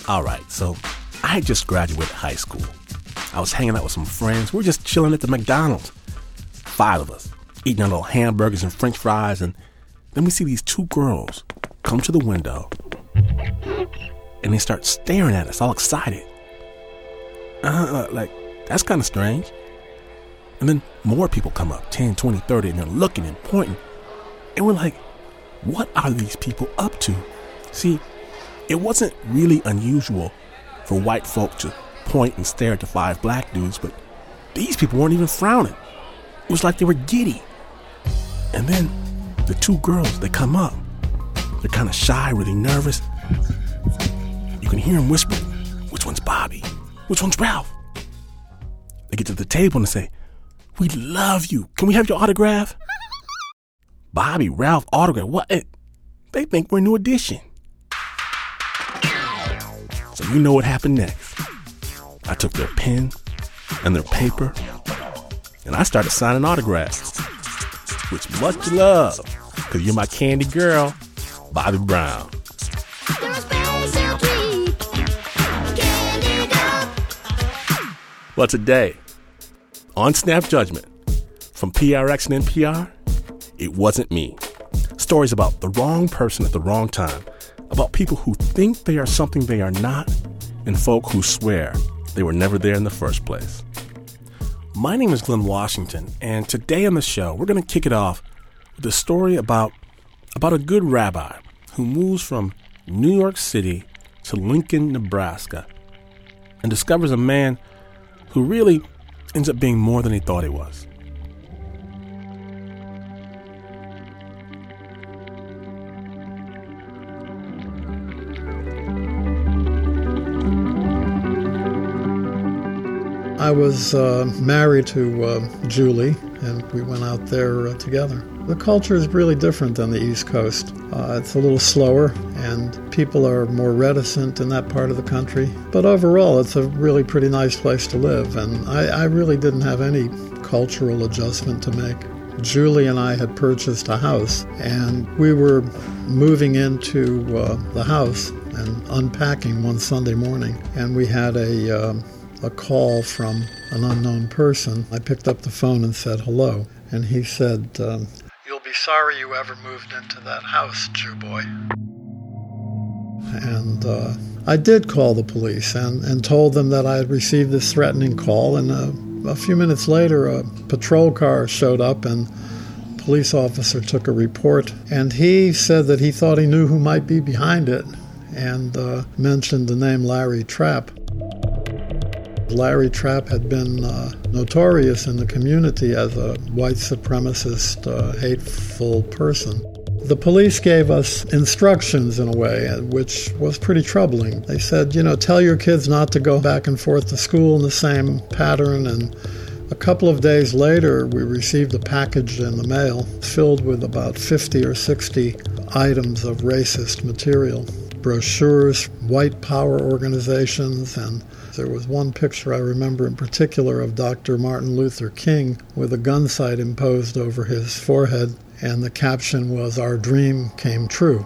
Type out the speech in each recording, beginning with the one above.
All right, so I had just graduated high school. I was hanging out with some friends. We were just chilling at the McDonald's. 5 of us, eating our little hamburgers and french fries, and then we see these 2 girls come to the window, and they start staring at us, all excited. Like, that's kind of strange. And then more people come up, 10, 20, 30, and they're looking and pointing. And we're like, what are these people up to? See, it wasn't really unusual for white folk to point and stare at the 5 black dudes, but these people weren't even frowning. It was like they were giddy. And then the 2 girls, they come up. They're kind of shy, really nervous. You can hear them whispering, which one's Bobby? Which one's Ralph? They get to the table and say, we love you. Can we have your autograph? Bobby, Ralph, autograph. What? They think we're New Edition. So you know what happened next. I took their pen and their paper, and I started signing autographs. Which much love, because you're my candy girl, Bobby Brown. Well, today, on Snap Judgment, from PRX and NPR, it wasn't me. Stories about the wrong person at the wrong time, about people who think they are something they are not, and folk who swear they were never there in the first place. My name is Glenn Washington, and today on the show, we're going to kick it off with a story about a good rabbi who moves from New York City to Lincoln, Nebraska, and discovers a man who really ends up being more than he thought he was. I was married to Julie, and we went out there together. The culture is really different than the East Coast. It's a little slower, and people are more reticent in that part of the country. But overall, it's a really pretty nice place to live, and I really didn't have any cultural adjustment to make. Julie and I had purchased a house, and we were moving into the house and unpacking one Sunday morning, and we had a call from an unknown person. I picked up the phone and said hello, and he said, "You'll be sorry you ever moved into that house, Jew boy." And I did call the police and told them that I had received this threatening call, and a few minutes later a patrol car showed up, and a police officer took a report, and he said that he thought he knew who might be behind it, and mentioned the name Larry Trapp. Larry Trapp had been notorious in the community as a white supremacist, hateful person. The police gave us instructions in a way, which was pretty troubling. They said, tell your kids not to go back and forth to school in the same pattern. And a couple of days later, we received a package in the mail filled with about 50 or 60 items of racist material. Brochures, white power organizations, and there was one picture I remember in particular of Dr. Martin Luther King with a gun sight imposed over his forehead, and the caption was, "Our dream came true."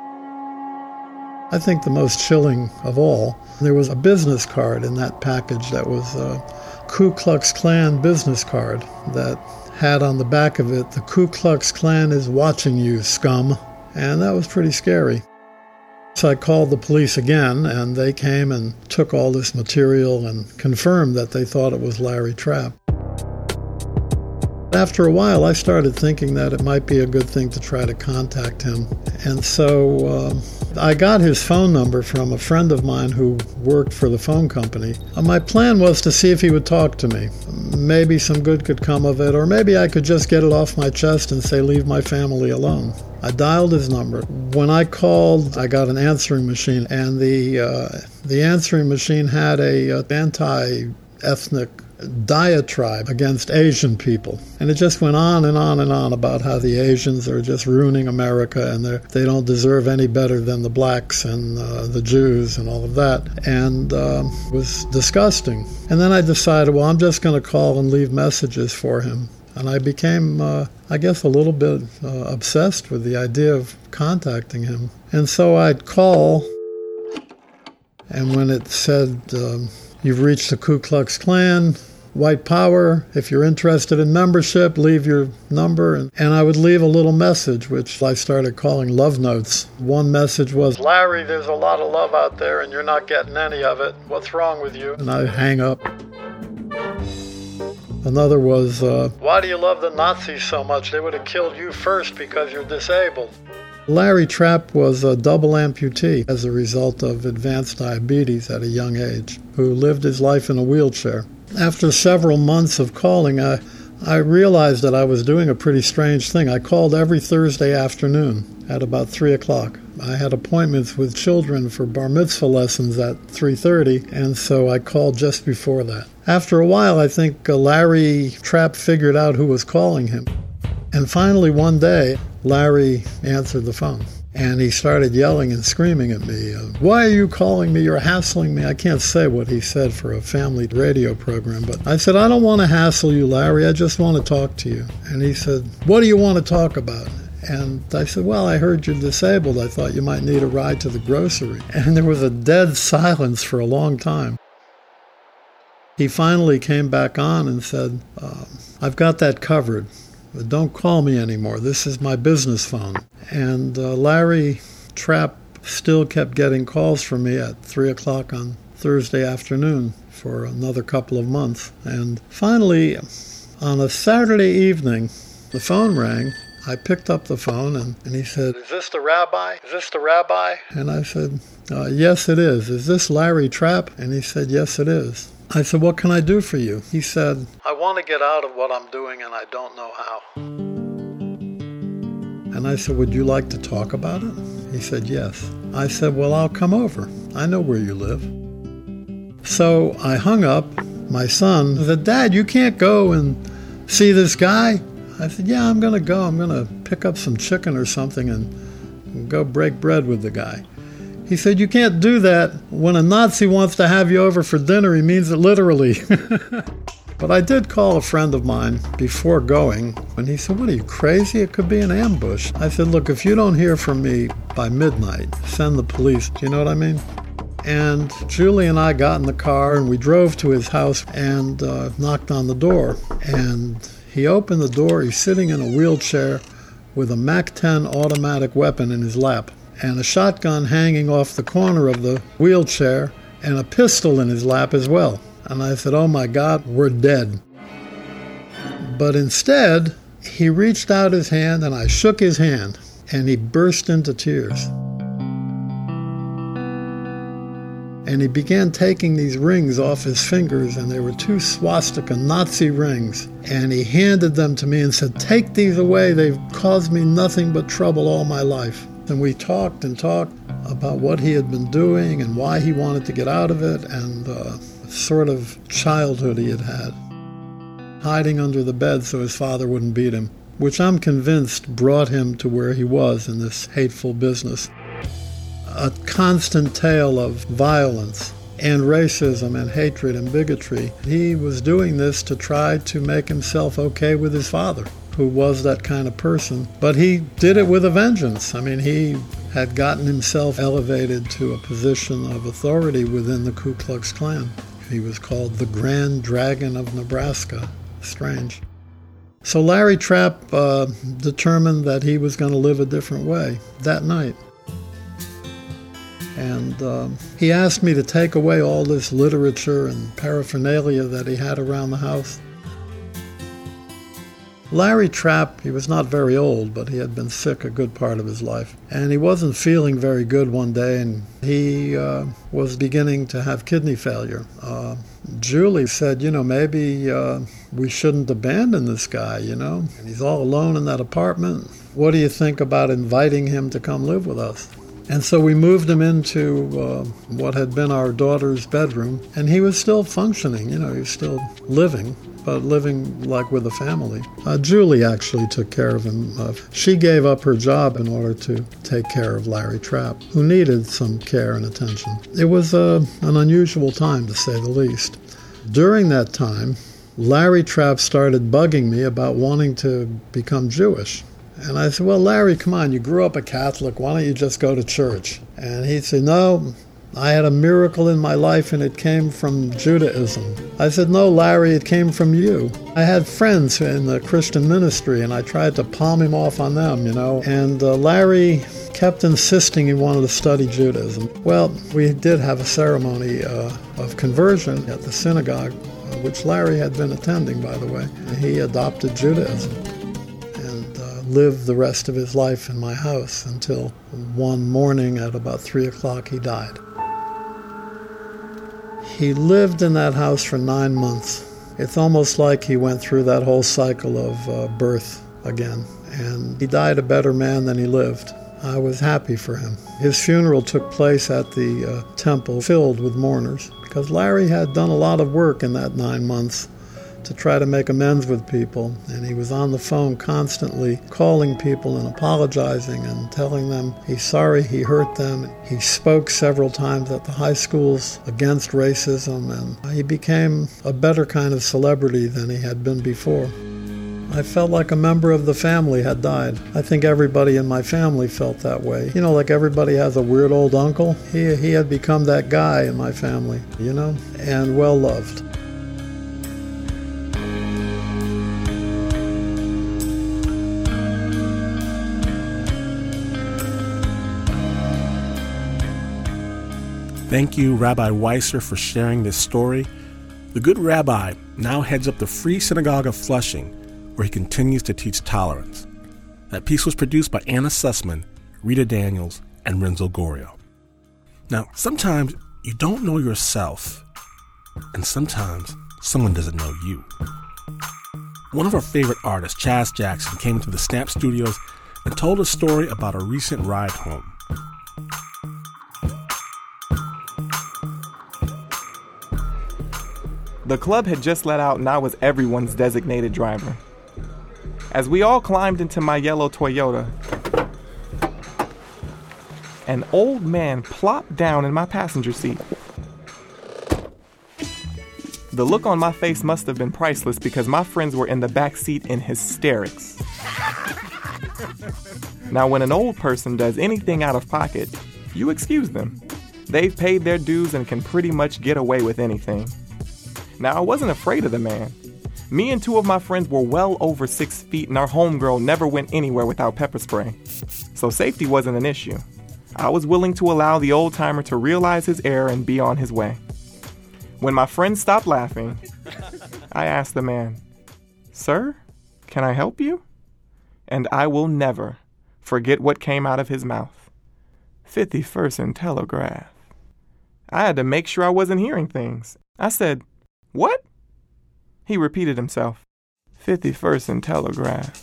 I think the most chilling of all, there was a business card in that package that was a Ku Klux Klan business card that had on the back of it, "The Ku Klux Klan is watching you, scum." And that was pretty scary. So I called the police again, and they came and took all this material and confirmed that they thought it was Larry Trapp. After a while, I started thinking that it might be a good thing to try to contact him. And so I got his phone number from a friend of mine who worked for the phone company. My plan was to see if he would talk to me. Maybe some good could come of it, or maybe I could just get it off my chest and say, leave my family alone. I dialed his number. When I called, I got an answering machine, and the answering machine had a anti-ethnic diatribe against Asian people. And it just went on and on and on about how the Asians are just ruining America, and they don't deserve any better than the blacks and the Jews and all of that. And it was disgusting. And then I decided, well, I'm just going to call and leave messages for him. And I became, I guess, a little bit obsessed with the idea of contacting him. And so I'd call, And when it said, you've reached the Ku Klux Klan, white power, if you're interested in membership, leave your number. And I would leave a little message, which I started calling love notes. One message was, Larry, there's a lot of love out there and you're not getting any of it. What's wrong with you? And I hang up. Another was, why do you love the Nazis so much? They would have killed you first because you're disabled. Larry Trapp was a double amputee as a result of advanced diabetes at a young age, who lived his life in a wheelchair. After several months of calling, I realized that I was doing a pretty strange thing. I called every Thursday afternoon at about 3 o'clock. I had appointments with children for bar mitzvah lessons at 3:30, and so I called just before that. After a while, I think Larry Trapp figured out who was calling him. And finally, one day, Larry answered the phone. And he started yelling and screaming at me, why are you calling me? You're hassling me. I can't say what he said for a family radio program, but I said, I don't want to hassle you, Larry. I just want to talk to you. And he said, what do you want to talk about? And I said, well, I heard you're disabled. I thought you might need a ride to the grocery. And there was a dead silence for a long time. He finally came back on and said, I've got that covered. Don't call me anymore. This is my business phone. And Larry Trapp still kept getting calls from me at 3 o'clock on Thursday afternoon for another couple of months. And finally, on a Saturday evening, the phone rang. I picked up the phone and he said, is this the rabbi? Is this the rabbi? And I said, yes, it is. Is this Larry Trapp? And he said, yes, it is. I said, what can I do for you? He said, I want to get out of what I'm doing and I don't know how. And I said, would you like to talk about it? He said, yes. I said, well, I'll come over. I know where you live. So I hung up. My son said, Dad, you can't go and see this guy? I said, yeah, I'm going to go. I'm going to pick up some chicken or something and go break bread with the guy. He said, you can't do that. When a Nazi wants to have you over for dinner, he means it literally. But I did call a friend of mine before going, and he said, what are you, crazy? It could be an ambush. I said, look, if you don't hear from me by midnight, send the police. Do you know what I mean? And Julie and I got in the car, and we drove to his house and knocked on the door. And he opened the door. He's sitting in a wheelchair with a MAC-10 automatic weapon in his lap, and a shotgun hanging off the corner of the wheelchair, and a pistol in his lap as well. And I said, oh my God, we're dead. But instead, he reached out his hand and I shook his hand, and he burst into tears. And he began taking these rings off his fingers, and they were 2 swastika Nazi rings. And he handed them to me and said, take these away. They've caused me nothing but trouble all my life. And we talked and talked about what he had been doing and why he wanted to get out of it, and the sort of childhood he had had, hiding under the bed so his father wouldn't beat him, which I'm convinced brought him to where he was in this hateful business. A constant tale of violence and racism and hatred and bigotry. He was doing this to try to make himself okay with his father, who was that kind of person. But he did it with a vengeance. I mean, he had gotten himself elevated to a position of authority within the Ku Klux Klan. He was called the Grand Dragon of Nebraska. Strange. So Larry Trapp determined that he was going to live a different way that night. And he asked me to take away all this literature and paraphernalia that he had around the house. Larry Trapp, he was not very old, but he had been sick a good part of his life. And he wasn't feeling very good one day, and he was beginning to have kidney failure. Julie said, maybe we shouldn't abandon this guy, And he's all alone in that apartment. What do you think about inviting him to come live with us? And so we moved him into what had been our daughter's bedroom, and he was still functioning, he was still living, but living like with a family. Julie actually took care of him. She gave up her job in order to take care of Larry Trapp, who needed some care and attention. It was an unusual time, to say the least. During that time, Larry Trapp started bugging me about wanting to become Jewish. And I said, well, Larry, come on, you grew up a Catholic. Why don't you just go to church? And he'd say, no, I had a miracle in my life and it came from Judaism. I said, no, Larry, it came from you. I had friends in the Christian ministry and I tried to palm him off on them, And Larry kept insisting he wanted to study Judaism. Well, we did have a ceremony of conversion at the synagogue, which Larry had been attending, by the way. He adopted Judaism and lived the rest of his life in my house until one morning at about 3 o'clock he died. He lived in that house for 9 months. It's almost like he went through that whole cycle of birth again. And he died a better man than he lived. I was happy for him. His funeral took place at the temple filled with mourners because Larry had done a lot of work in that 9 months to try to make amends with people, and he was on the phone constantly calling people and apologizing and telling them he's sorry he hurt them. He spoke several times at the high schools against racism, and he became a better kind of celebrity than he had been before. I felt like a member of the family had died. I think everybody in my family felt that way. Like everybody has a weird old uncle. He had become that guy in my family, and well loved. Thank you, Rabbi Weiser, for sharing this story. The good rabbi now heads up the Free Synagogue of Flushing, where he continues to teach tolerance. That piece was produced by Anna Sussman, Rita Daniels, and Renzo Gorio. Now, sometimes you don't know yourself, and sometimes someone doesn't know you. One of our favorite artists, Chaz Jackson, came to the Stamp Studios and told a story about a recent ride home. The club had just let out and I was everyone's designated driver. As we all climbed into my yellow Toyota, an old man plopped down in my passenger seat. The look on my face must have been priceless because my friends were in the back seat in hysterics. Now, when an old person does anything out of pocket, you excuse them. They've paid their dues and can pretty much get away with anything. Now, I wasn't afraid of the man. Me and two of my friends were well over 6 feet and our homegirl never went anywhere without pepper spray. So safety wasn't an issue. I was willing to allow the old-timer to realize his error and be on his way. When my friends stopped laughing, I asked the man, "Sir, can I help you?" And I will never forget what came out of his mouth. 51st and Telegraph. I had to make sure I wasn't hearing things. I said, "What?" He repeated himself. 51st and Telegraph.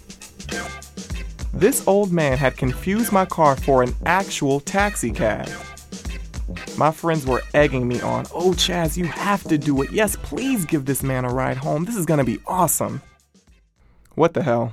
This old man had confused my car for an actual taxi cab. My friends were egging me on. "Oh, Chaz, you have to do it. Yes, please give this man a ride home. This is going to be awesome." What the hell?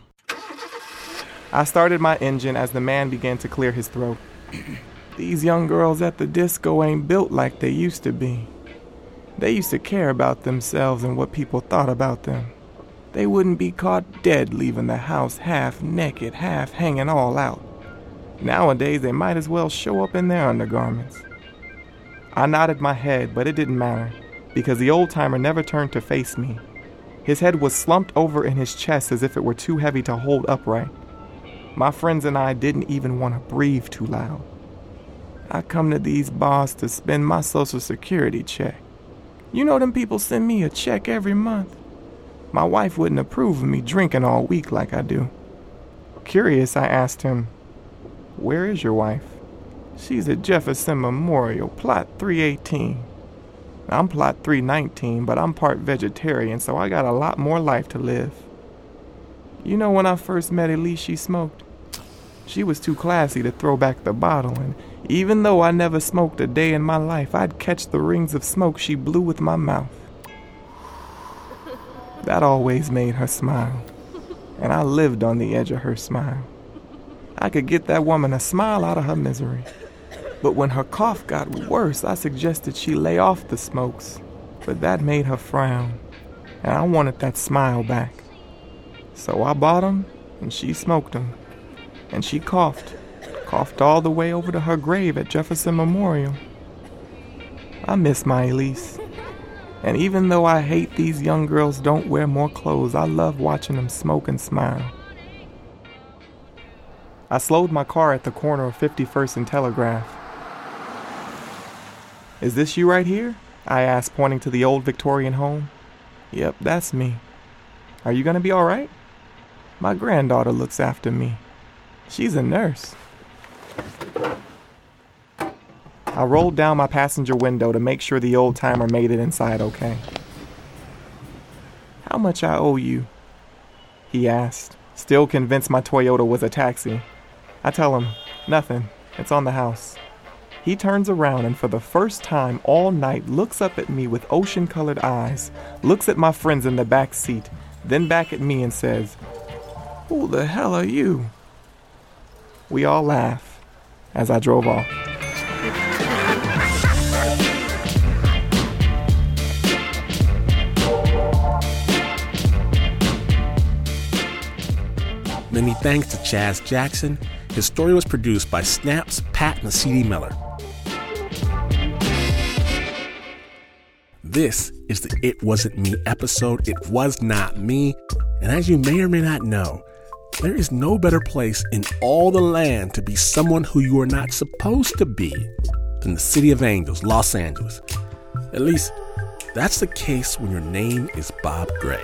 I started my engine as the man began to clear his throat. "These young girls at the disco ain't built like they used to be. They used to care about themselves and what people thought about them. They wouldn't be caught dead leaving the house half naked, half hanging all out. Nowadays, they might as well show up in their undergarments." I nodded my head, but it didn't matter, because the old-timer never turned to face me. His head was slumped over in his chest as if it were too heavy to hold upright. My friends and I didn't even want to breathe too loud. "I come to these bars to spend my Social Security check. You know them people send me a check every month. My wife wouldn't approve of me drinking all week like I do." Curious, I asked him, "Where is your wife?" "She's at Jefferson Memorial, plot 318. I'm plot 319, but I'm part vegetarian, so I got a lot more life to live." You know, when I first met Elise, she smoked. She was too classy to throw back the bottle, and even though I never smoked a day in my life, I'd catch the rings of smoke she blew with my mouth. That always made her smile, and I lived on the edge of her smile. I could get that woman a smile out of her misery. But when her cough got worse, I suggested she lay off the smokes, but that made her frown, and I wanted that smile back. So I bought 'em, and she smoked 'em, and she coughed all the way over to her grave at Jefferson Memorial. I miss my Elise. And even though I hate these young girls don't wear more clothes, I love watching them smoke and smile. I slowed my car at the corner of 51st and Telegraph. "Is this you right here?" I asked, pointing to the old Victorian home. "Yep, that's me. Are you gonna be all right?" "My granddaughter looks after me. She's a nurse." I rolled down my passenger window to make sure the old-timer made it inside okay. "How much I owe you?" he asked, still convinced my Toyota was a taxi. I tell him, "Nothing. It's on the house." He turns around and for the first time all night looks up at me with ocean-colored eyes, looks at my friends in the back seat, then back at me and says, "Who the hell are you?" We all laugh as I drove off. Many thanks to Chaz Jackson. His story was produced by Snaps, Pat, and C.D. Miller. This is the It Wasn't Me episode. It was not me. And as you may or may not know, there is no better place in all the land to be someone who you are not supposed to be than the City of Angels, Los Angeles. At least, that's the case when your name is Bob Gray.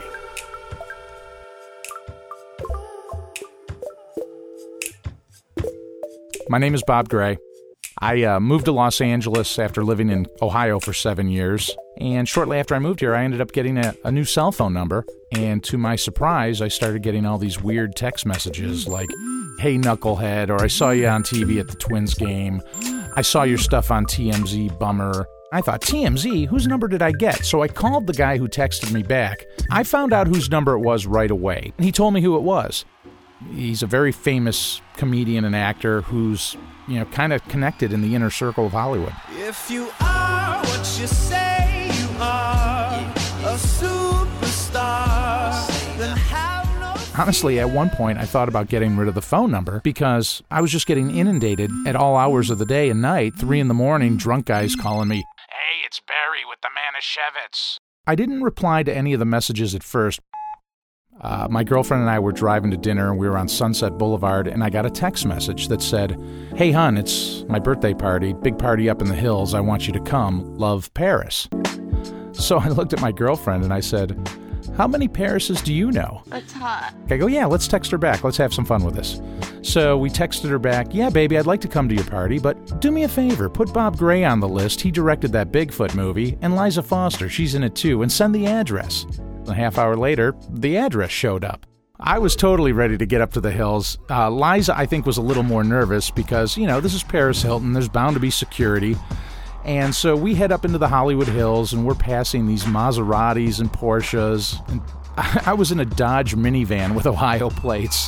My name is Bob Gray. I moved to Los Angeles after living in Ohio for 7 years. And shortly after I moved here, I ended up getting a new cell phone number. And to my surprise, I started getting all these weird text messages like, "Hey, knucklehead," or "I saw you on TV at the Twins game. I saw your stuff on TMZ, bummer." I thought, TMZ? Whose number did I get? So I called the guy who texted me back. I found out whose number it was right away. And he told me who it was. He's a very famous comedian and actor who's, kind of connected in the inner circle of Hollywood. If you are what you say you are, a superstar, then have no... Honestly, at one point, I thought about getting rid of the phone number because I was just getting inundated at all hours of the day and night, 3 a.m, drunk guys calling me, "Hey, it's Barry with the Manischewitz." I didn't reply to any of the messages at first. My girlfriend and I were driving to dinner, and we were on Sunset Boulevard, and I got a text message that said, "Hey, hon, it's my birthday party, big party up in the hills. I want you to come. Love, Paris." So I looked at my girlfriend, and I said, "How many Parises do you know?" A ton. I go, "Yeah, let's text her back. Let's have some fun with this." So we texted her back, "Yeah, baby, I'd like to come to your party, but do me a favor. Put Bob Gray on the list. He directed that Bigfoot movie. And Liza Foster, she's in it too. And send the address." A half hour later, the address showed up. I was totally ready to get up to the hills. Liza, I think, was a little more nervous because, this is Paris Hilton. There's bound to be security. And so we head up into the Hollywood Hills, and we're passing these Maseratis and Porsches. And I was in a Dodge minivan with Ohio plates.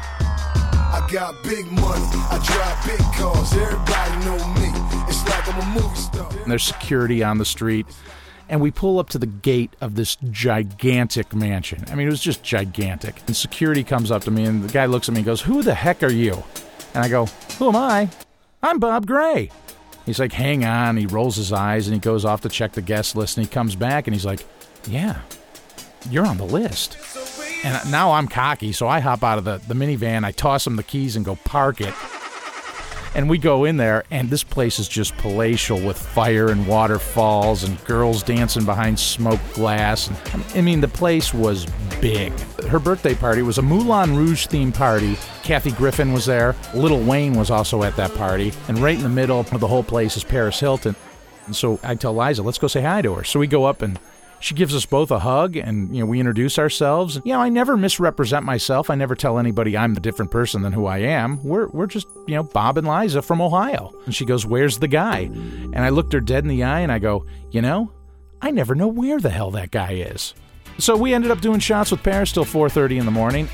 I got big money, I drive big cars, everybody know me. It's like I'm a movie star. And there's security on the street. And we pull up to the gate of this gigantic mansion. I mean, it was just gigantic. And security comes up to me, and the guy looks at me and goes, "Who the heck are you?" And I go, "Who am I? I'm Bob Gray." He's like, "Hang on." He rolls his eyes, and he goes off to check the guest list, and he comes back, and he's like, "Yeah, you're on the list." And now I'm cocky, so I hop out of the minivan, I toss him the keys and go park it. And we go in there, and this place is just palatial with fire and waterfalls and girls dancing behind smoked glass. I mean, the place was big. Her birthday party was a Moulin Rouge-themed party. Kathy Griffin was there. Lil Wayne was also at that party. And right in the middle of the whole place is Paris Hilton. And so I tell Liza, let's go say hi to her. So we go up, and she gives us both a hug, and we introduce ourselves. I never misrepresent myself. I never tell anybody I'm a different person than who I am. We're just, Bob and Liza from Ohio. And she goes, "Where's the guy?" And I looked her dead in the eye, and I go, I never know where the hell that guy is. So we ended up doing shots with Paris till 4:30 in the morning.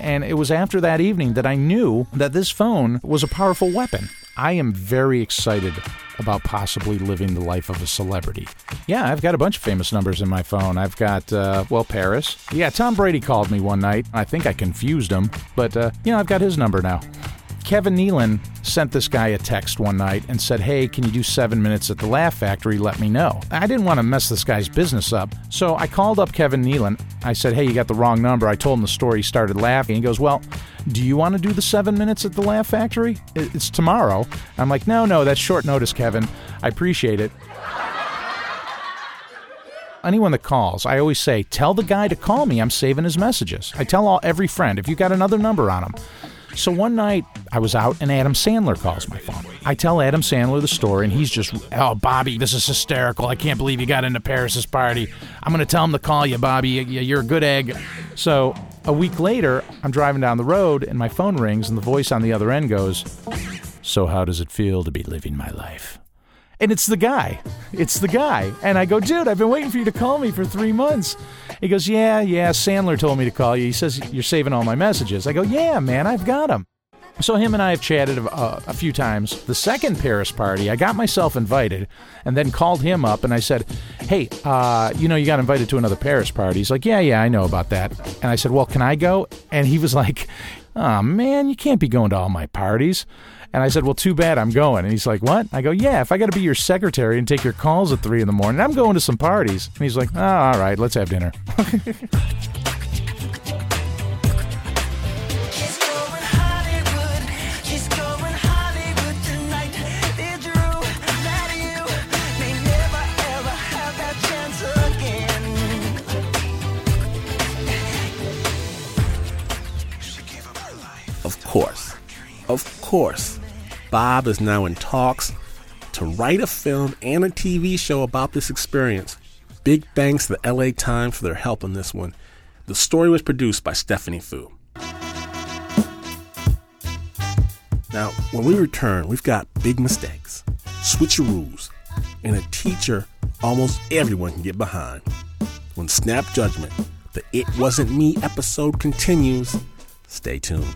And it was after that evening that I knew that this phone was a powerful weapon. I am very excited about possibly living the life of a celebrity. Yeah, I've got a bunch of famous numbers in my phone. I've got, Paris. Yeah, Tom Brady called me one night. I think I confused him, but, I've got his number now. Kevin Nealon sent this guy a text one night and said, hey, can you do 7 minutes at the Laugh Factory? Let me know. I didn't want to mess this guy's business up, so I called up Kevin Nealon. I said, hey, you got the wrong number. I told him the story. He started laughing. He goes, well, do you want to do the 7 minutes at the Laugh Factory? It's tomorrow. I'm like, no, that's short notice, Kevin. I appreciate it. Anyone that calls, I always say, tell the guy to call me. I'm saving his messages. I tell every friend, if you got another number on him. So one night, I was out and Adam Sandler calls my phone. I tell Adam Sandler the story and he's just, oh, Bobby, this is hysterical. I can't believe you got into Paris's party. I'm going to tell him to call you, Bobby. You're a good egg. So a week later, I'm driving down the road and my phone rings and the voice on the other end goes, so how does it feel to be living my life? And it's the guy. And I go, dude, I've been waiting for you to call me for 3 months. He goes, yeah, Sandler told me to call you. He says, you're saving all my messages. I go, yeah, man, I've got them. So him and I have chatted a few times. The second Paris party, I got myself invited and then called him up and I said, hey, you got invited to another Paris party. He's like, yeah, I know about that. And I said, well, can I go? And he was like, oh, man, you can't be going to all my parties. And I said, well, too bad, I'm going. And he's like, what? I go, yeah, if I got to be your secretary and take your calls at 3 a.m, I'm going to some parties. And he's like, oh, all right, let's have dinner. Of course, Bob is now in talks to write a film and a TV show about this experience. Big thanks to the LA Times for their help on this one. The story was produced by Stephanie Fu. Now, when we return, we've got big mistakes, switcheroos, and a teacher almost everyone can get behind. When Snap Judgment, the It Wasn't Me episode continues, stay tuned.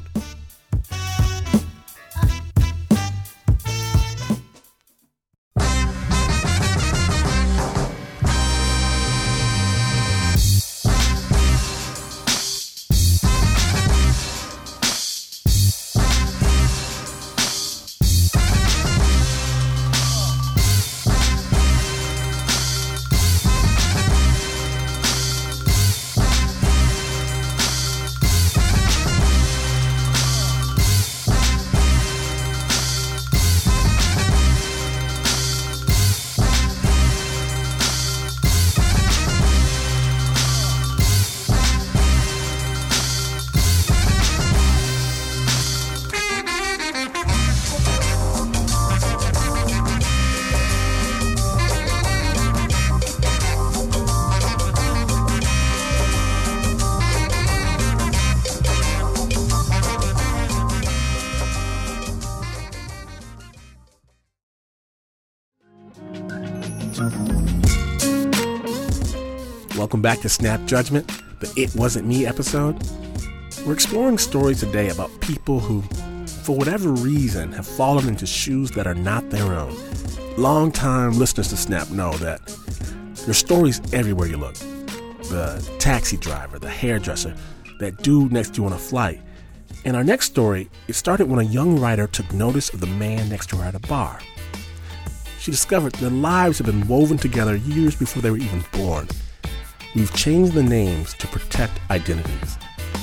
Welcome back to Snap Judgment, the It Wasn't Me episode. We're exploring stories today about people who, for whatever reason, have fallen into shoes that are not their own. Long-time listeners to Snap know that there's stories everywhere you look. The taxi driver, the hairdresser, that dude next to you on a flight. In our next story, it started when a young writer took notice of the man next to her at a bar. She discovered their lives had been woven together years before they were even born. We've changed the names to protect identities.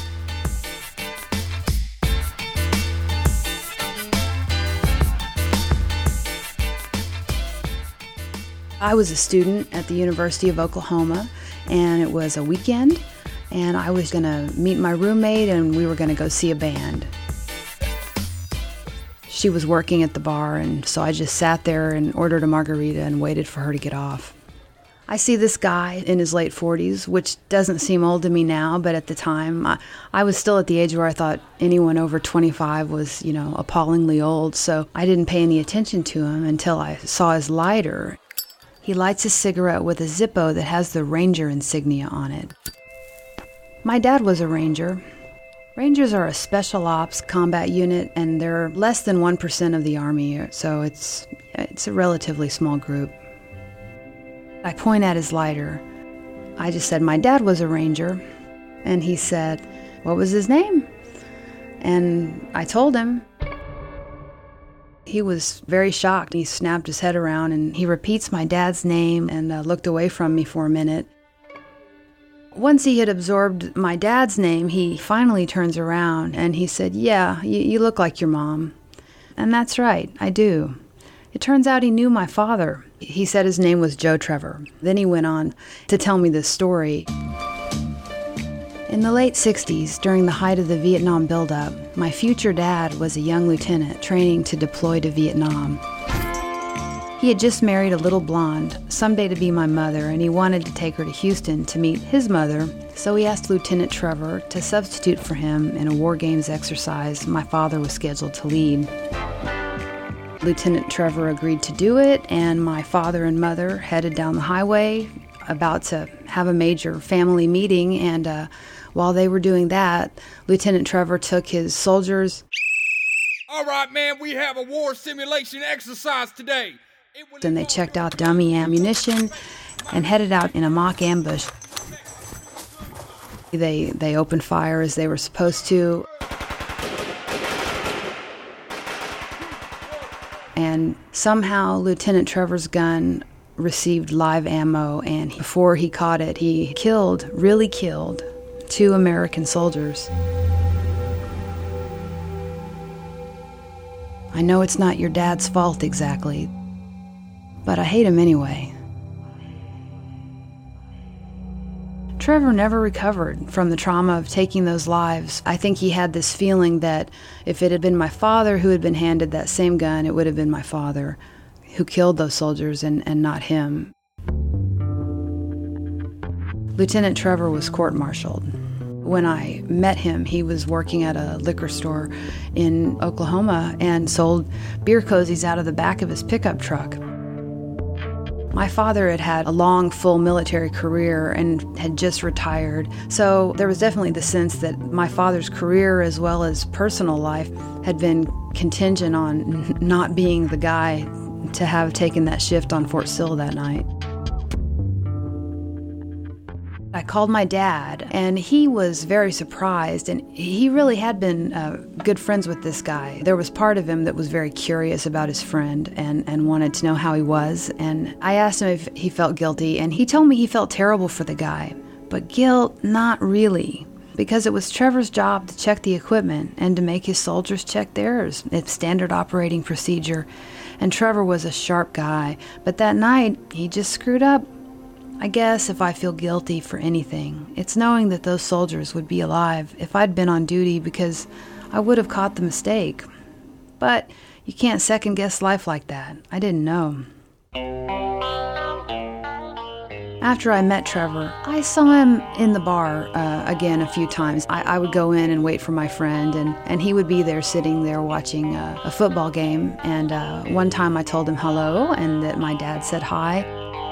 I was a student at the University of Oklahoma, and it was a weekend, and I was going to meet my roommate, and we were going to go see a band. She was working at the bar, and so I just sat there and ordered a margarita and waited for her to get off. I see this guy in his late 40s, which doesn't seem old to me now, but at the time, I was still at the age where I thought anyone over 25 was, appallingly old, so I didn't pay any attention to him until I saw his lighter. He lights his cigarette with a Zippo that has the Ranger insignia on it. My dad was a Ranger. Rangers are a special ops combat unit, and they're less than 1% of the Army, so it's a relatively small group. I point at his lighter. I just said, my dad was a Ranger. And he said, what was his name? And I told him. He was very shocked. He snapped his head around, and he repeats my dad's name and looked away from me for a minute. Once he had absorbed my dad's name, he finally turns around and he said, yeah, you look like your mom. And that's right, I do. It turns out he knew my father. He said his name was Joe Trevor. Then he went on to tell me this story. In the late 60s, during the height of the Vietnam buildup, my future dad was a young lieutenant training to deploy to Vietnam. He had just married a little blonde, someday to be my mother, and he wanted to take her to Houston to meet his mother, so he asked Lieutenant Trevor to substitute for him in a war games exercise my father was scheduled to lead. Lieutenant Trevor agreed to do it, and my father and mother headed down the highway, about to have a major family meeting, and while they were doing that, Lieutenant Trevor took his soldiers. All right, man, we have a war simulation exercise today. And they checked out dummy ammunition and headed out in a mock ambush. They opened fire as they were supposed to. And somehow Lieutenant Trevor's gun received live ammo, and before he caught it, he really killed 2 American soldiers. I know it's not your dad's fault exactly, but I hate him anyway. Trevor never recovered from the trauma of taking those lives. I think he had this feeling that if it had been my father who had been handed that same gun, it would have been my father who killed those soldiers and not him. Lieutenant Trevor was court-martialed. When I met him, he was working at a liquor store in Oklahoma and sold beer cozies out of the back of his pickup truck. My father had had a long, full military career and had just retired, so there was definitely the sense that my father's career as well as personal life had been contingent on not being the guy to have taken that shift on Fort Sill that night. I called my dad, and he was very surprised, and he really had been good friends with this guy. There was part of him that was very curious about his friend and wanted to know how he was, and I asked him if he felt guilty, and he told me he felt terrible for the guy, but guilt, not really, because it was Trevor's job to check the equipment and to make his soldiers check theirs. It's standard operating procedure, and Trevor was a sharp guy, but that night, he just screwed up. I guess if I feel guilty for anything, it's knowing that those soldiers would be alive if I'd been on duty, because I would have caught the mistake. But you can't second-guess life like that. I didn't know. After I met Trevor, I saw him in the bar again a few times. I would go in and wait for my friend, and he would be there sitting there watching a football game. And one time I told him hello and that my dad said hi.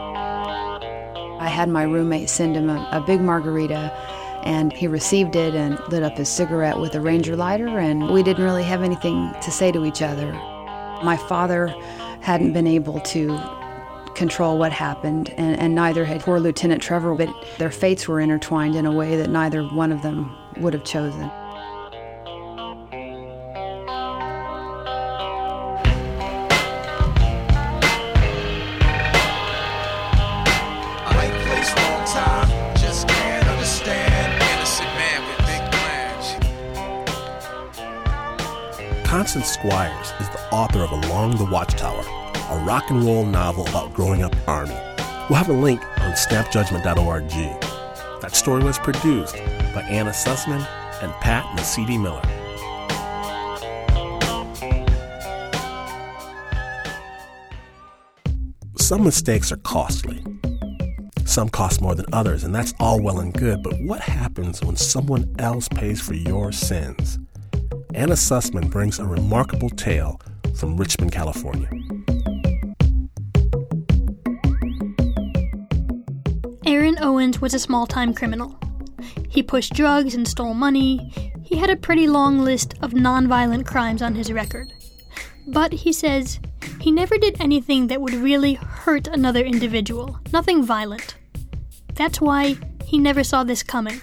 I had my roommate send him a big margarita, and he received it and lit up his cigarette with a Ranger lighter, and we didn't really have anything to say to each other. My father hadn't been able to control what happened, and neither had poor Lieutenant Trevor, but their fates were intertwined in a way that neither one of them would have chosen. Constance Squires is the author of Along the Watchtower, a rock and roll novel about growing up Army. We'll have a link on snapjudgment.org. That story was produced by Anna Sussman and Pat Mesiti Miller. Some mistakes are costly. Some cost more than others, and that's all well and good, but what happens when someone else pays for your sins? Anna Sussman brings a remarkable tale from Richmond, California. Aaron Owens was a small-time criminal. He pushed drugs and stole money. He had a pretty long list of nonviolent crimes on his record. But, he says, he never did anything that would really hurt another individual, nothing violent. That's why he never saw this coming.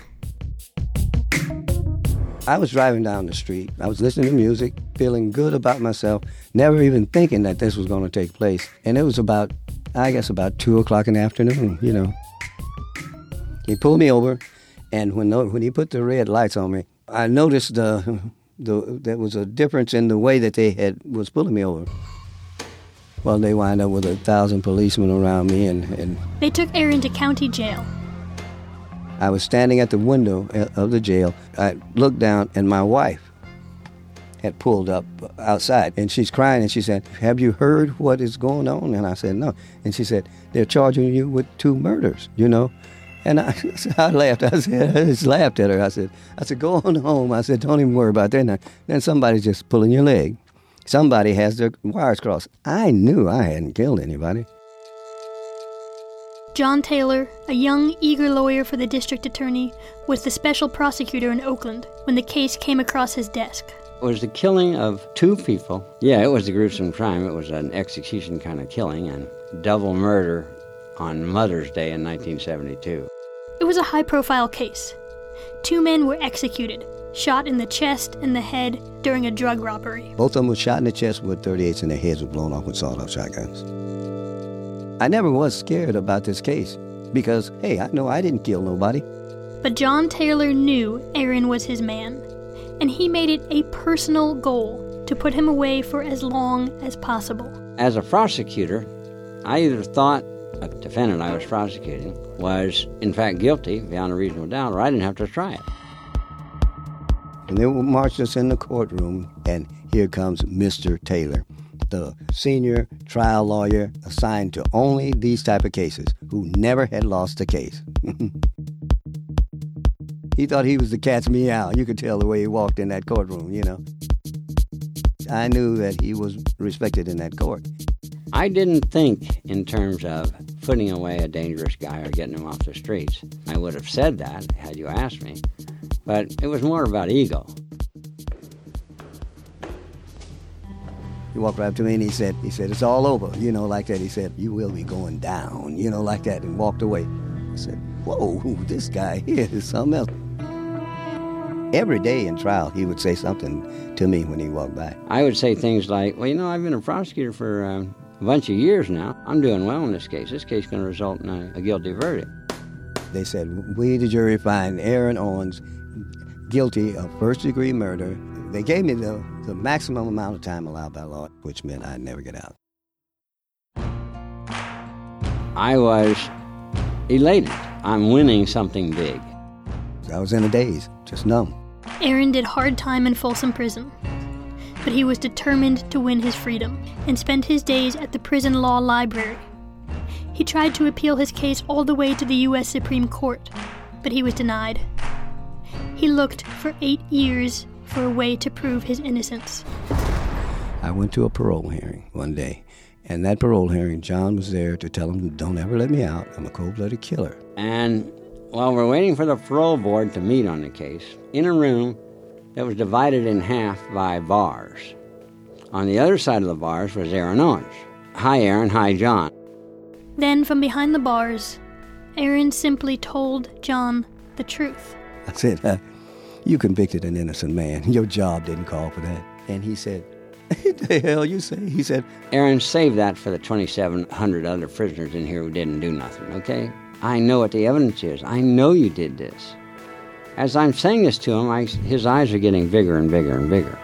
I was driving down the street. I was listening to music, feeling good about myself, never even thinking that this was going to take place. And it was about 2 o'clock in the afternoon, you know. He pulled me over, and when he put the red lights on me, I noticed there was a difference in the way that they was pulling me over. Well, they wind up with 1,000 policemen around me, and they took Aaron to county jail. I was standing at the window of the jail. I looked down, and my wife had pulled up outside, and she's crying, and she said, "Have you heard what is going on?" And I said, "No." And she said, "They're charging you with 2 murders, you know." And I laughed. I just laughed at her. I said, "Go on home." I said, "Don't even worry about that. Then somebody's just pulling your leg. Somebody has their wires crossed." I knew I hadn't killed anybody. John Taylor, a young, eager lawyer for the district attorney, was the special prosecutor in Oakland when the case came across his desk. It was the killing of 2 people. Yeah, it was a gruesome crime. It was an execution kind of killing and double murder on Mother's Day in 1972. It was a high-profile case. 2 men were executed, shot in the chest and the head during a drug robbery. Both of them were shot in the chest with .38s, and their heads were blown off with sawed-off shotguns. I never was scared about this case because, hey, I know I didn't kill nobody. But John Taylor knew Aaron was his man, and he made it a personal goal to put him away for as long as possible. As a prosecutor, I either thought a defendant I was prosecuting was, in fact, guilty beyond a reasonable doubt, or I didn't have to try it. And they marched us in the courtroom, and here comes Mr. Taylor, the senior trial lawyer assigned to only these type of cases, who never had lost a case. He thought he was the cat's meow. You could tell the way he walked in that courtroom, you know. I knew that he was respected in that court. I didn't think in terms of putting away a dangerous guy or getting him off the streets. I would have said that had you asked me, but it was more about ego. He walked right up to me and he said, "It's all over," you know, like that. He said, "You will be going down," you know, like that, and walked away. I said, "Whoa, this guy here is something else." Every day in trial, he would say something to me when he walked by. I would say things like, "Well, you know, I've been a prosecutor for a bunch of years now. I'm doing well in this case. This case is going to result in a guilty verdict." They said, "We, the jury, find Aaron Owens guilty of first-degree murder." They gave me the maximum amount of time allowed by law, which meant I'd never get out. I was elated. I'm winning something big. I was in a daze, just numb. Aaron did hard time in Folsom Prison, but he was determined to win his freedom and spent his days at the prison law library. He tried to appeal his case all the way to the U.S. Supreme Court, but he was denied. He looked for 8 years for a way to prove his innocence. I went to a parole hearing one day, and that parole hearing, John was there to tell him, "Don't ever let me out. I'm a cold-blooded killer." And while we're waiting for the parole board to meet on the case, in a room that was divided in half by bars, on the other side of the bars was Aaron Owens. "Hi, Aaron. Hi, John." Then, from behind the bars, Aaron simply told John the truth. I said, "You convicted an innocent man. Your job didn't call for that." And he said, "What the hell you say?" He said, "Aaron, save that for the 2,700 other prisoners in here who didn't do nothing, okay? I know what the evidence is. I know you did this." As I'm saying this to him, his eyes are getting bigger and bigger and bigger.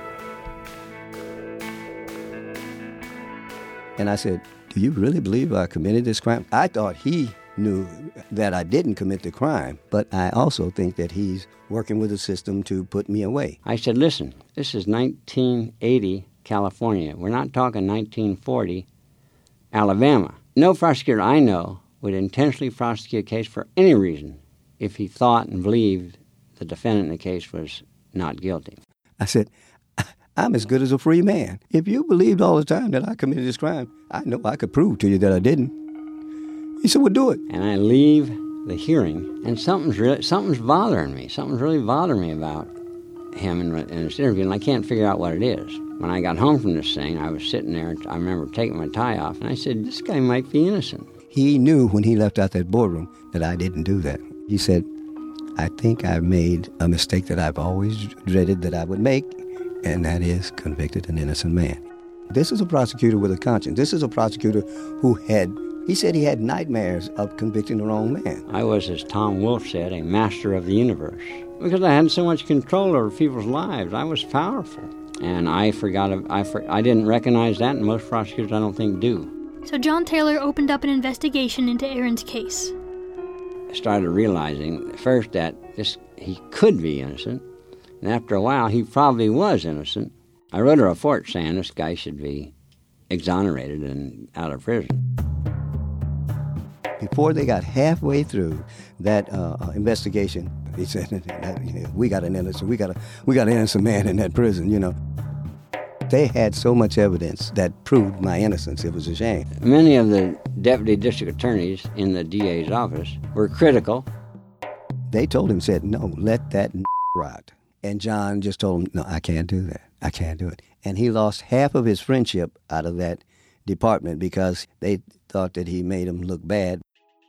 And I said, "Do you really believe I committed this crime?" I thought he knew that I didn't commit the crime, but I also think that he's working with the system to put me away. I said, "Listen, this is 1980 California. We're not talking 1940 Alabama. No prosecutor I know would intentionally prosecute a case for any reason if he thought and believed the defendant in the case was not guilty." I said, "I'm as good as a free man. If you believed all the time that I committed this crime, I know I could prove to you that I didn't." He said, "Well, do it." And I leave the hearing, and something's bothering me. Something's really bothering me about him in this interview, and I can't figure out what it is. When I got home from this thing, I was sitting there, I remember taking my tie off, and I said, this guy might be innocent. He knew when he left out that boardroom that I didn't do that. He said, I think I made a mistake that I've always dreaded that I would make, and that is convicted an innocent man. This is a prosecutor with a conscience. This is a prosecutor who he said he had nightmares of convicting the wrong man. I was, as Tom Wolfe said, a master of the universe. Because I had so much control over people's lives. I was powerful. And I didn't recognize that, and most prosecutors I don't think do. So John Taylor opened up an investigation into Aaron's case. I started realizing first that he could be innocent, and after a while he probably was innocent. I wrote a report saying this guy should be exonerated and out of prison. Before they got halfway through that investigation, he said, "We got an innocent man in that prison." You know, they had so much evidence that proved my innocence. It was a shame. Many of the deputy district attorneys in the DA's office were critical. They told him, said, "No, let that rot." And John just told him, "No, I can't do that. I can't do it." And he lost half of his friendship out of that department because they thought that he made him look bad.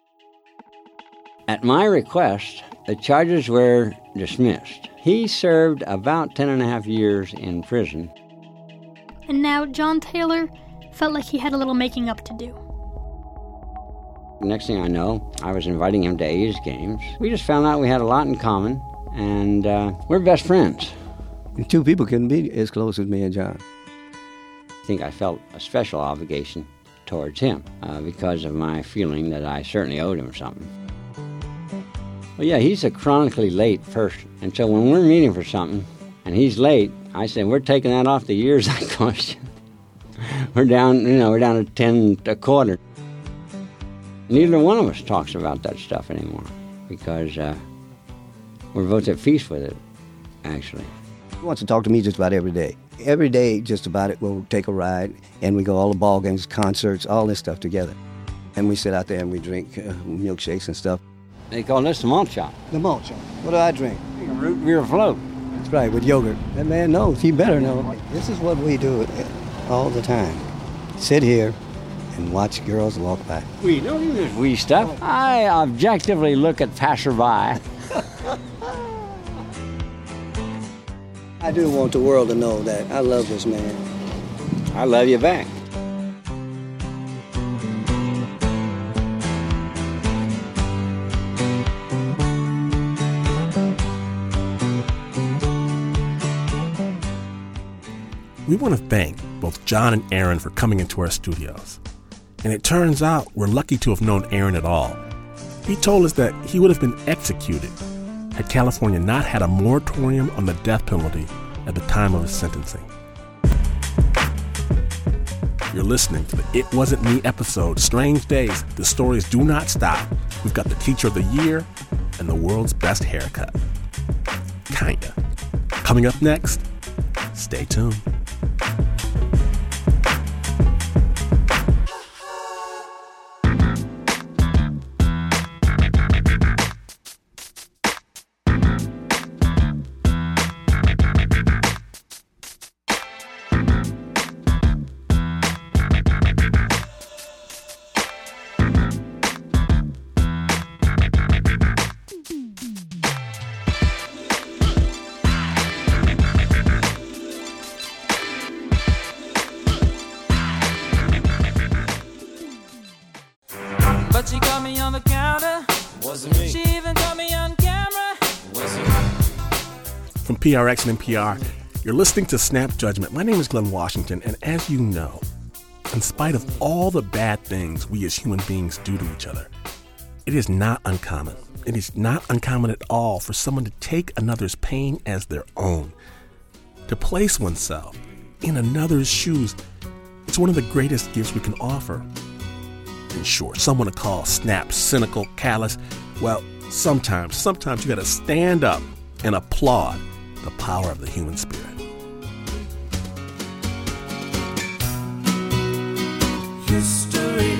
At my request, the charges were dismissed. He served about 10.5 years in prison. And now John Taylor felt like he had a little making up to do. Next thing I know, I was inviting him to A's games. We just found out we had a lot in common, and we're best friends. Two people couldn't be as close as me and John. I think I felt a special obligation towards him because of my feeling that I certainly owed him something. Well, yeah, he's a chronically late person, and so when we're meeting for something and he's late, I said, we're taking that off the years I cost you. We're down to 10 a quarter. Neither one of us talks about that stuff anymore because we're both at peace with it, actually. He wants to talk to me just about every day. Every day, just about it, we'll take a ride, and we go all the ball games, concerts, all this stuff together. And we sit out there and we drink milkshakes and stuff. They call this the malt shop. The malt shop. What do I drink? Root beer float. That's right, with yogurt. That man knows. He better know. This is what we do all the time. Sit here and watch girls walk by. We don't do this wee stuff. I objectively look at passerby. I do want the world to know that I love this man. I love you back. We want to thank both John and Aaron for coming into our studios. And it turns out we're lucky to have known Aaron at all. He told us that he would have been executed had California not had a moratorium on the death penalty at the time of his sentencing. You're listening to the It Wasn't Me episode, Strange Days. The stories do not stop. We've got the Teacher of the Year and the world's best haircut. Kinda. Coming up next, stay tuned. But she got me on the counter. Wasn't me. She even got me on camera. Wasn't me. From PRX and NPR, you're listening to Snap Judgment. My name is Glenn Washington, and as you know, in spite of all the bad things we as human beings do to each other, it is not uncommon. It is not uncommon at all for someone to take another's pain as their own. To place oneself in another's shoes, it's one of the greatest gifts we can offer. In short, someone to call Snap cynical, callous. Well, sometimes you gotta stand up and applaud the power of the human spirit. History.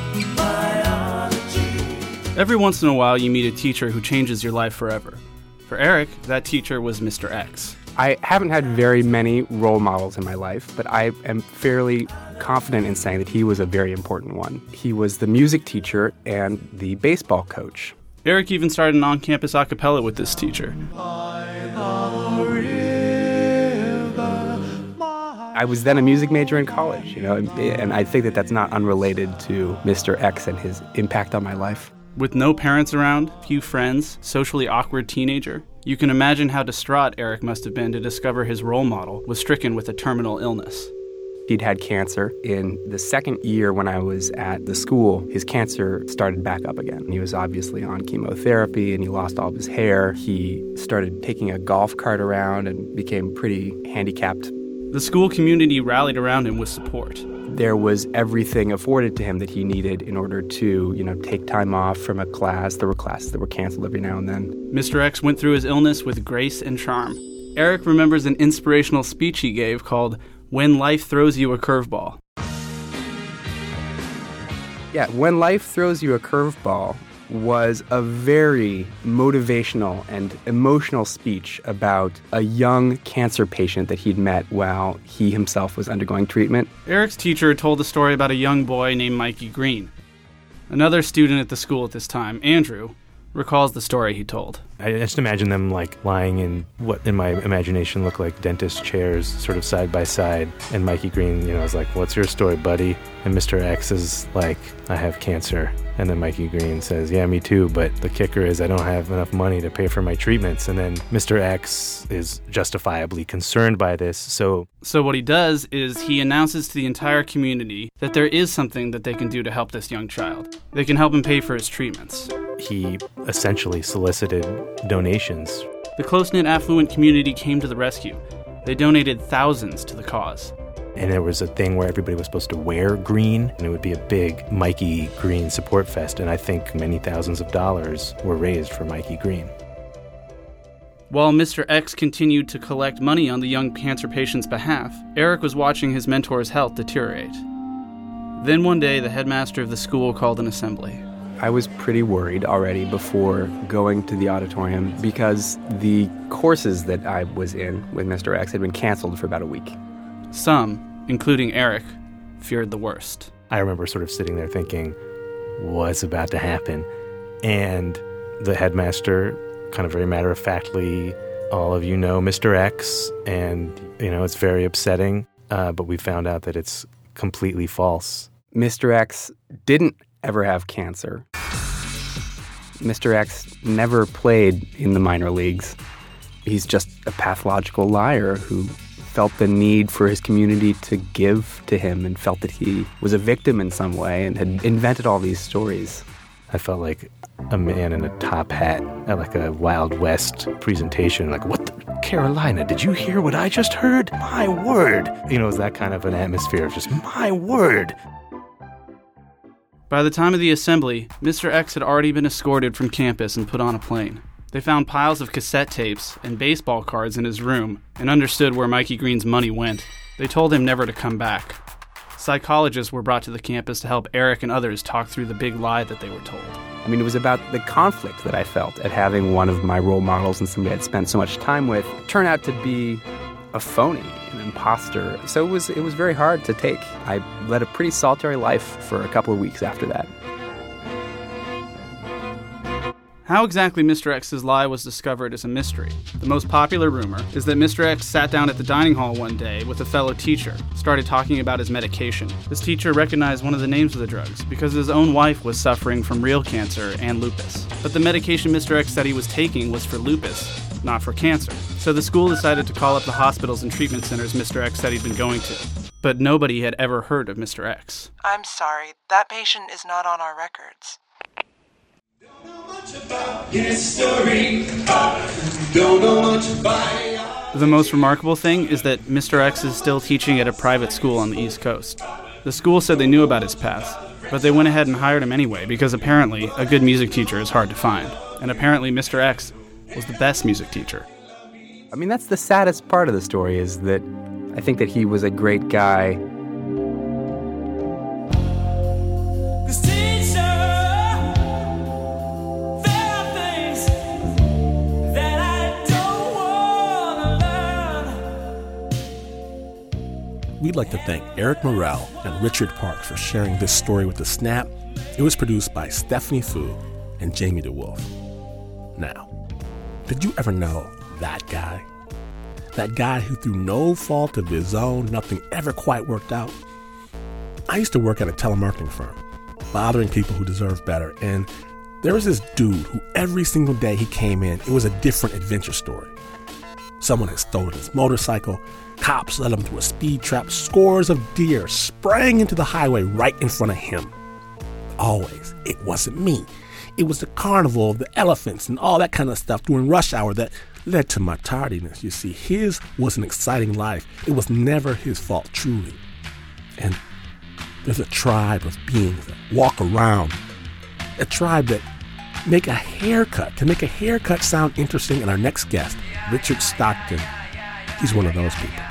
Biology. Every once in a while, you meet a teacher who changes your life forever. For Eric, that teacher was Mr. X. I haven't had very many role models in my life, but I am fairly confident in saying that he was a very important one. He was the music teacher and the baseball coach. Eric even started an on-campus a cappella with this teacher. I was then a music major in college, and I think that that's not unrelated to Mr. X and his impact on my life. With no parents around, few friends, socially awkward teenager, you can imagine how distraught Eric must have been to discover his role model was stricken with a terminal illness. He'd had cancer. In the second year when I was at the school, his cancer started back up again. He was obviously on chemotherapy and he lost all of his hair. He started taking a golf cart around and became pretty handicapped. The school community rallied around him with support. There was everything afforded to him that he needed in order to, take time off from a class. There were classes that were canceled every now and then. Mr. X went through his illness with grace and charm. Eric remembers an inspirational speech he gave called "When Life Throws You a Curveball." Yeah, "When Life Throws You a Curveball" was a very motivational and emotional speech about a young cancer patient that he'd met while he himself was undergoing treatment. Eric's teacher told a story about a young boy named Mikey Green. Another student at the school at this time, Andrew, recalls the story he told. I just imagine them lying in what in my imagination looked like dentist chairs, sort of side by side. And Mikey Green, is like, "What's your story, buddy?" And Mr. X is like, "I have cancer." And then Mikey Green says, "Yeah, me too, but the kicker is I don't have enough money to pay for my treatments." And then Mr. X is justifiably concerned by this. So what he does is he announces to the entire community that there is something that they can do to help this young child. They can help him pay for his treatments. He essentially solicited donations. The close-knit affluent community came to the rescue. They donated thousands to the cause. And there was a thing where everybody was supposed to wear green, and it would be a big Mikey Green support fest, and I think many thousands of dollars were raised for Mikey Green. While Mr. X continued to collect money on the young cancer patient's behalf, Eric was watching his mentor's health deteriorate. Then one day, the headmaster of the school called an assembly. I was pretty worried already before going to the auditorium because the courses that I was in with Mr. X had been canceled for about a week. Some, including Eric, feared the worst. I remember sort of sitting there thinking, what's about to happen? And the headmaster, kind of very matter-of-factly, all of you know Mr. X, and, it's very upsetting, but we found out that it's completely false. Mr. X didn't ever have cancer. Mr. X never played in the minor leagues. He's just a pathological liar who felt the need for his community to give to him and felt that he was a victim in some way and had invented all these stories. I felt like a man in a top hat at a Wild West presentation. What the? Carolina, did you hear what I just heard? My word. It was that kind of an atmosphere of just, my word. By the time of the assembly, Mr. X had already been escorted from campus and put on a plane. They found piles of cassette tapes and baseball cards in his room and understood where Mikey Green's money went. They told him never to come back. Psychologists were brought to the campus to help Eric and others talk through the big lie that they were told. It was about the conflict that I felt at having one of my role models and somebody I'd spent so much time with turn out to be a phony, an imposter. So it was very hard to take. I led a pretty solitary life for a couple of weeks after that. How exactly Mr. X's lie was discovered is a mystery. The most popular rumor is that Mr. X sat down at the dining hall one day with a fellow teacher, started talking about his medication. This teacher recognized one of the names of the drugs because his own wife was suffering from real cancer and lupus. But the medication Mr. X said he was taking was for lupus, not for cancer. So the school decided to call up the hospitals and treatment centers Mr. X said he'd been going to. But nobody had ever heard of Mr. X. I'm sorry, that patient is not on our records. The most remarkable thing is that Mr. X is still teaching at a private school on the East Coast. The school said they knew about his past, but they went ahead and hired him anyway because apparently a good music teacher is hard to find. And apparently Mr. X was the best music teacher. That's the saddest part of the story is that I think that he was a great guy. That I we'd like to thank Eric Morrell and Richard Parks for sharing this story with The Snap. It was produced by Stephanie Fu and Jamie DeWolf. Now, did you ever know that guy? That guy who, through no fault of his own, nothing ever quite worked out? I used to work at a telemarketing firm, bothering people who deserve better, and there was this dude who every single day he came in, it was a different adventure story. Someone had stolen his motorcycle, cops led him through a speed trap, scores of deer sprang into the highway right in front of him. Always, it wasn't me. It was the carnival of the elephants and all that kind of stuff during rush hour that led to my tardiness. You see, his was an exciting life. It was never his fault, truly. And there's a tribe of beings that walk around, a tribe that make a haircut, to make a haircut sound interesting. And our next guest, Richard Stockton, he's one of those people.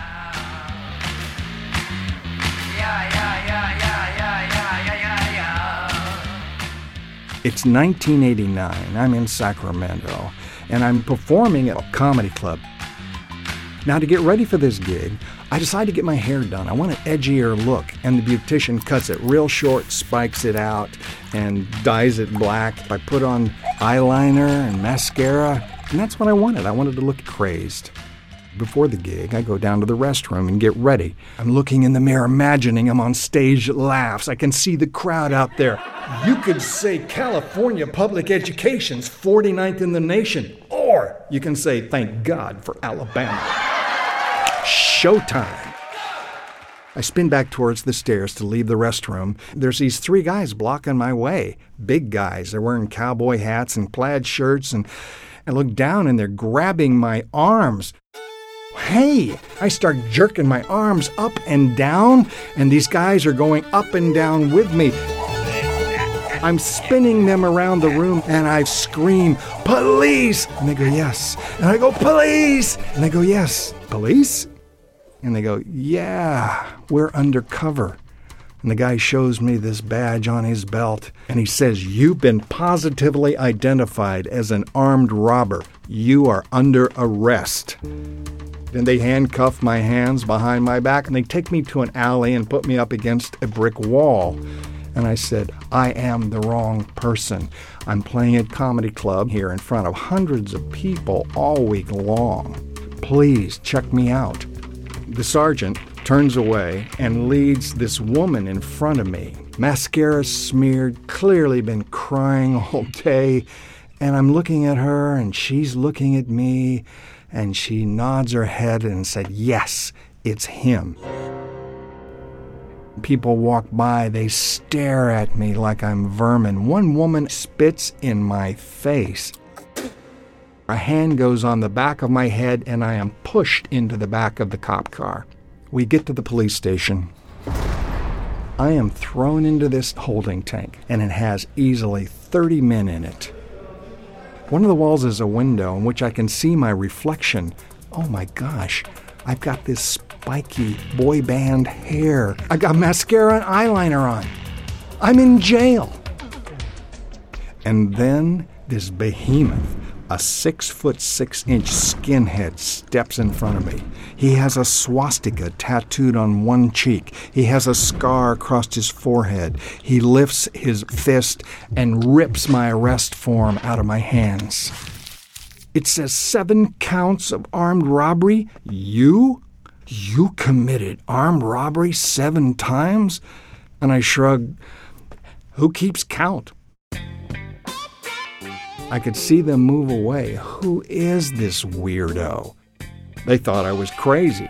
It's 1989. I'm in Sacramento, and I'm performing at a comedy club. Now, to get ready for this gig, I decided to get my hair done. I want an edgier look, and the beautician cuts it real short, spikes it out, and dyes it black. I put on eyeliner and mascara, and that's what I wanted. I wanted to look crazed. Before the gig, I go down to the restroom and get ready. I'm looking in the mirror, imagining I'm on stage at Laughs. I can see the crowd out there. You could say California public education's 49th in the nation, or you can say thank God for Alabama. Showtime. I spin back towards the stairs to leave the restroom. There's these three guys blocking my way. Big guys. They're wearing cowboy hats and plaid shirts, and I look down and they're grabbing my arms. Hey! I start jerking my arms up and down, and these guys are going up and down with me. I'm spinning them around the room, and I scream, "Police!" And they go, "Yes." And I go, "Police!" And they go, "Yes." "Police?" And they go, "Yeah, we're undercover." And the guy shows me this badge on his belt, and he says, "You've been positively identified as an armed robber. You are under arrest." Then they handcuff my hands behind my back, and they take me to an alley and put me up against a brick wall. And I said, "I am the wrong person. I'm playing at comedy club here in front of hundreds of people all week long. Please check me out." The sergeant turns away and leads this woman in front of me. Mascara smeared, clearly been crying all day. And I'm looking at her, and she's looking at me, and she nods her head and said, "Yes, it's him." People walk by, they stare at me like I'm vermin. One woman spits in my face. A hand goes on the back of my head, and I am pushed into the back of the cop car. We get to the police station. I am thrown into this holding tank, and it has easily 30 men in it. One of the walls is a window in which I can see my reflection. Oh my gosh, I've got this spiky boy band hair. I got mascara and eyeliner on. I'm in jail. And then this behemoth, a 6'6" skinhead, steps in front of me. He has a swastika tattooed on one cheek. He has a scar across his forehead. He lifts his fist and rips my arrest form out of my hands. It says 7 counts of armed robbery. You committed armed robbery 7 times? And I shrug. Who keeps count? I could see them move away. Who is this weirdo? They thought I was crazy.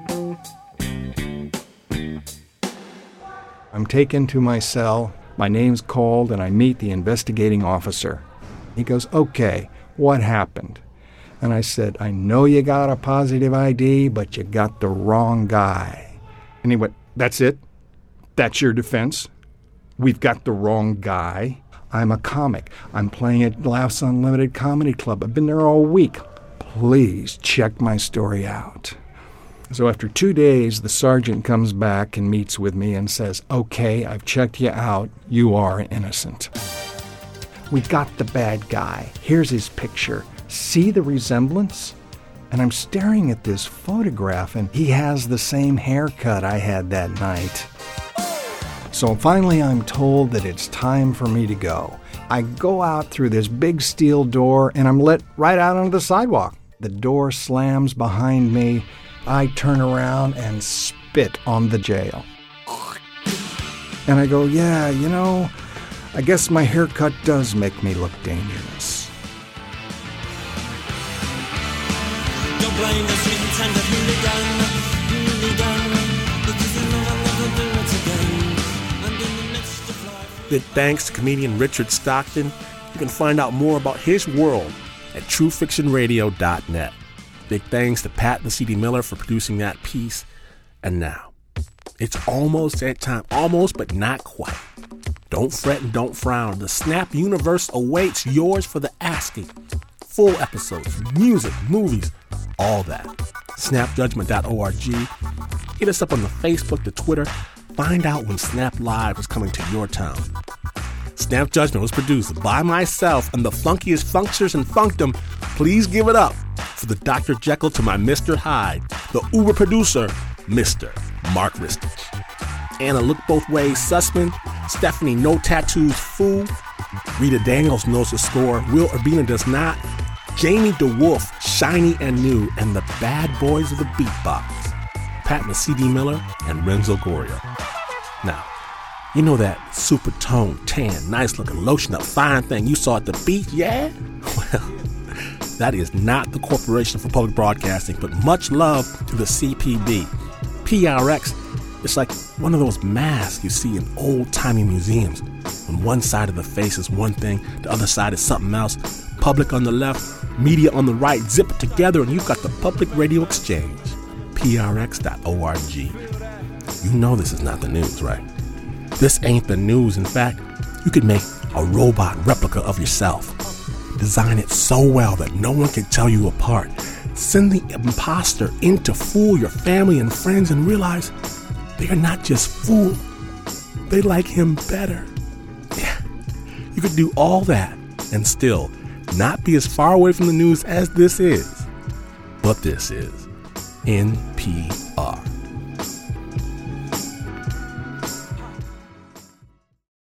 I'm taken to my cell. My name's called, and I meet the investigating officer. He goes, "Okay, what happened?" And I said, "I know you got a positive ID, but you got the wrong guy." And he went, "That's it? That's your defense? We've got the wrong guy? I'm a comic. I'm playing at Laughs Unlimited Comedy Club. I've been there all week. Please check my story out." So after 2 days, the sergeant comes back and meets with me and says, "Okay, I've checked you out. You are innocent. We got the bad guy. Here's his picture. See the resemblance? And I'm staring at this photograph, and he has the same haircut I had that night. So finally I'm told that it's time for me to go. I go out through this big steel door, and I'm let right out onto the sidewalk. The door slams behind me. I turn around and spit on the jail. And I go, yeah, you know, I guess my haircut does make me look dangerous. Don't blame the sweet and tender hooligan, because he'll never do it again. And in the midst of life... Big thanks to comedian Richard Stockton. You can find out more about his world at truefictionradio.net. Big thanks to Pat Mesiti-Miller for producing that piece. And now, it's almost that time. Almost, but not quite. Don't fret and don't frown. The Snap universe awaits, yours for the asking. Full episodes, music, movies, all that. Snapjudgment.org. Hit us up on the Facebook, the Twitter. Find out when Snap Live is coming to your town. Snap Judgment was produced by myself and the funkiest funksters and funkdom. Please give it up for the Dr. Jekyll to my Mr. Hyde, the Uber producer, Mr. Mark Ristich. Anna Look Both Ways Sussman, Stephanie No Tattoos Fool, Rita Daniels knows the score, Will Urbina does not, Jamie DeWolf, Shiny and New, and the Bad Boys of the Beatbox, Pat Mesiti-Miller and Renzo Gorio. Now, you know that super tone, tan, nice looking, lotion up fine thing you saw at the beach, yeah? Well, that is not the Corporation for Public Broadcasting, but much love to the CPB. PRX, it's like one of those masks you see in old-timey museums. When one side of the face is one thing, the other side is something else. Public on the left, media on the right, zip it together and you've got the Public Radio Exchange. PRX.org. You know this is not the news, right? This ain't the news. In fact, you could make a robot replica of yourself. Design it so well that no one can tell you apart. Send the imposter in to fool your family and friends and realize they are not just fooled. They like him better. Yeah, you could do all that and still not be as far away from the news as this is. But this is NPR.